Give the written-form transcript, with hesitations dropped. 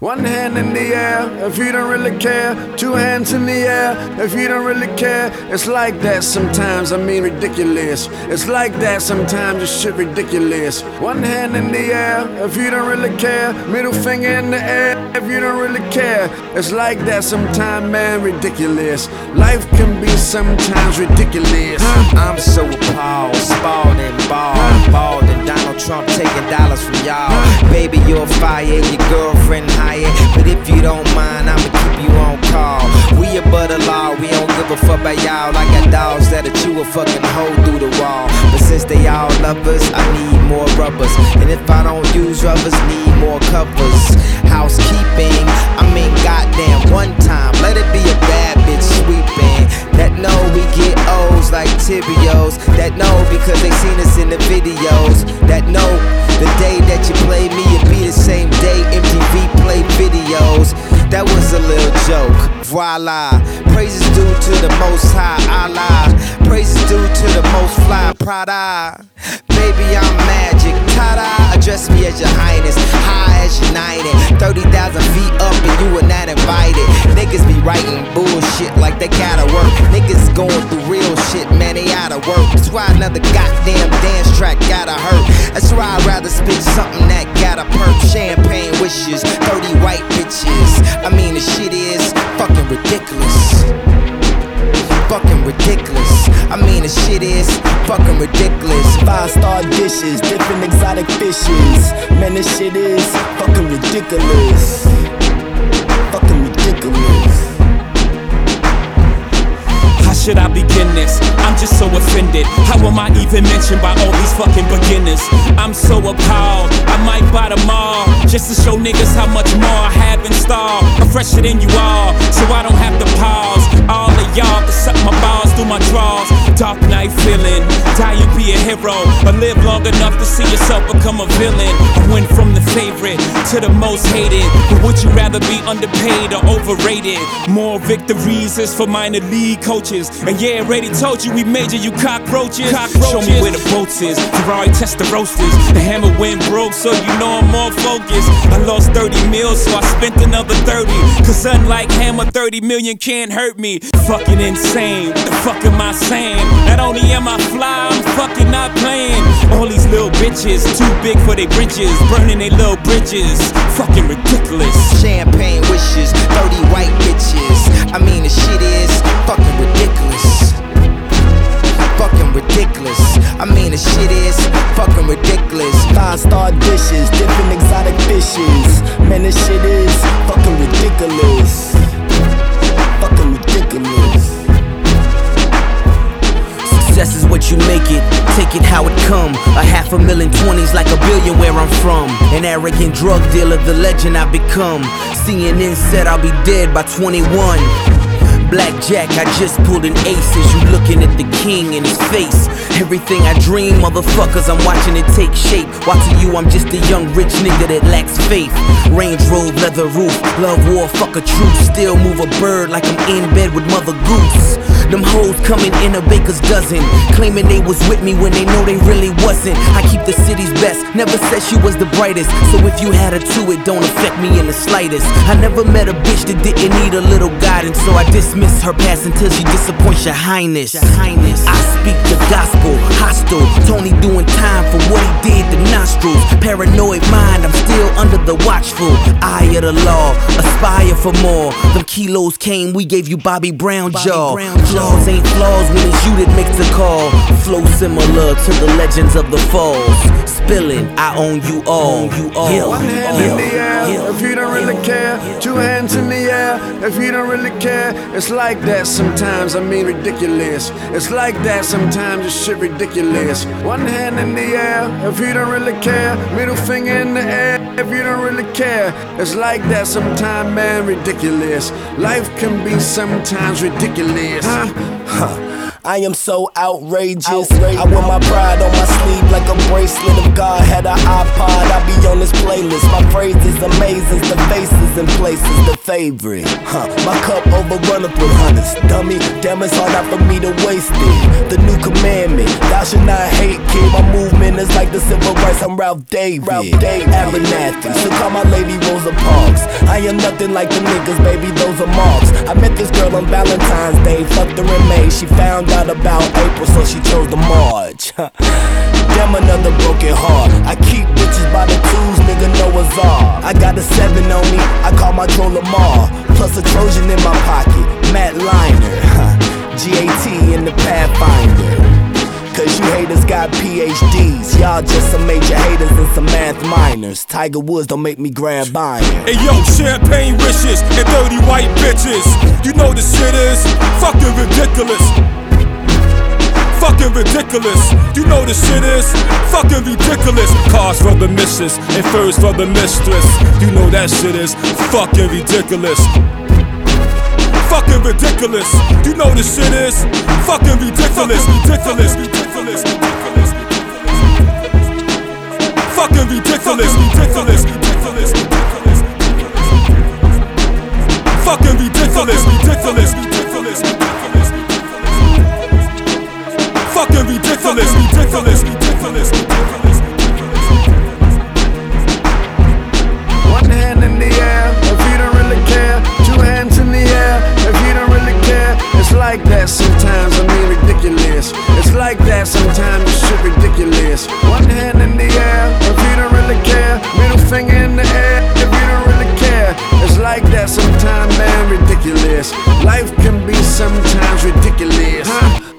One hand in the air if you don't really care. Two hands in the air if you don't really care. It's like that sometimes, I mean ridiculous. It's like that sometimes, this shit ridiculous. One hand in the air if you don't really care. Middle finger in the air if you don't really care. It's like that sometimes, man, ridiculous. Life can be sometimes ridiculous. I'm so appalled, Spalding, ballin', Donald Trump taking dollars from y'all. Baby, you're fire, your girlfriend hired. But if you don't mind, I'ma keep you on call. We above the law, we don't give a fuck about y'all. I got dogs that'll chew a fucking hole through the wall. But since they all love us, I need more rubbers. And if I don't use rubbers, need more covers. Housekeeping, I mean goddamn, one time, let it be a bad bitch sweeping. That know we get O's like Tibios. That know because they seen us in the videos. That know the day that you play me, it be the same day MTV play videos. That was a little joke, voila. Praises due to the most high, Allah. Praises due to the most fly, Prada. Baby, I'm magic, ta-da. Address me as your highness, high as united. 30,000 feet up and you were not invited. Niggas be writing bullshit like they gotta work. Niggas going through real shit, man, they outta work. That's why another goddamn dance track gotta hurt. That's why I'd rather spit something that gotta perk. Champagne wishes, 30 white bitches. I mean, the shit is fucking ridiculous. Fucking ridiculous. I mean, the shit is fucking ridiculous. 5-star dishes, different exotic fishes. Man, this shit is fucking ridiculous. Fucking ridiculous. How should I begin this? I'm just so offended. How am I even mentioned by all these fucking beginners? I'm so appalled, I might buy them all, just to show niggas how much more I have in store. I'm fresher than you all, so I don't have to pause. All of y'all can suck my balls through my drawers. Dark night feeling, die you be a hero, or live long enough to see yourself become a villain. I went from the favorite to the most hated, but would you rather be underpaid or overrated? More victories is for minor league coaches. And yeah, already told you we major, you cockroaches. Show me where the boats is, Ferrari test the roasters. The hammer went broke, so you know I'm more focused. I lost 30 mils, so I spent another 30. Cause unlike Hammer, 30 million can't hurt me. Fucking insane, what the fuck am I saying? Not only am I fly, I'm fucking not playing. All these little bitches, too big for their britches, burning their little bridges. Fucking ridiculous. Champagne wishes, 30 white bitches. I mean, the shit is fucking ridiculous. Fucking ridiculous. I mean, the shit is fucking ridiculous. 5-star dishes, different exotic fishes. Man, this shit is fucking ridiculous. Fucking ridiculous. Success is what you make it, take it how it come. 500,000 20s like a billion where I'm from. An arrogant drug dealer, the legend I've become. CNN said I'll be dead by 21. Blackjack, I just pulled an ace as you looking at the king in his face. Everything I dream, motherfuckers, I'm watching it take shape. Watching you, I'm just a young rich nigga that lacks faith. Range Rover, leather roof, love war, fuck a truce. Still move a bird like I'm in bed with Mother Goose. Them hoes coming in a baker's dozen, claiming they was with me when they know they really wasn't. I keep the city's best, never said she was the brightest. So if you had her too, it don't affect me in the slightest. I never met a bitch that didn't need a little guidance, so I dismiss her past until she disappoints your highness. I speak the gospel, hostile. Tony doing time for what he did to nostrils. Paranoid mind, I'm still under the watchful eye of the law. Aspire for more. Them kilos came, we gave you Bobby Brown jaw. Flaws ain't flaws when it's you that makes the call. Flow similar to the legends of the falls. Spilling, I own you all. One hand in the air if you don't really care. Two hands in the air if you don't really care. It's like that sometimes, I mean ridiculous. It's like that sometimes, this shit ridiculous. One hand in the air if you don't really care. Middle finger in the air if you don't really care. It's like that sometimes, man, ridiculous. Life can be sometimes ridiculous. I am so outrageous. I wear my pride on my sleeve like a bracelet. If God had an iPod, I'd be on this playlist. My phrases amazing, the faces places and places the favorite. My cup overrunneth with hundreds. Dummy, damn, it's hard not for me to waste it. The new commandment, thou should not hate, kid. My movement is like the civil rights, I'm Ralph David. Abernathy, so call my lady Rosa Parks. I am nothing like the niggas, baby, those are marks. I met this girl on Valentine's Day, fucked her in May. She found out about April, so she chose to March. Damn, another broken heart. I keep bitches by the twos, nigga, Noah's Ark. I got a 7 on me, I call my troll Lamar. Plus a Trojan in my pocket, Matt Liner. GAT in the Pathfinder. Cause you haters got PhDs. Y'all just some major haters and some math minors. Tiger Woods don't make me grab iron. Hey yo, champagne wishes and dirty white bitches. You know the shit is fucking ridiculous. Fucking ridiculous. You know the shit is fucking ridiculous. Cars for the missus and furs for the mistress. You know that shit is fucking ridiculous. Fucking ridiculous. You know the shit is fucking ridiculous. Ridiculous. Ridiculous. Fucking ridiculous. Ridiculous. Ridiculous. Fucking ridiculous. Ridiculous. Ridiculous. Fucking ridiculous. Ridiculous. Ridiculous. One hand in the air if you don't really care. Two hands in the air if you don't really care. It's like that sometimes, I mean ridiculous. It's like that sometimes, this shit ridiculous. One hand in the air if you don't really care. Middle finger in the air if you don't really care. It's like that sometimes, man, ridiculous. Life can be sometimes ridiculous, huh?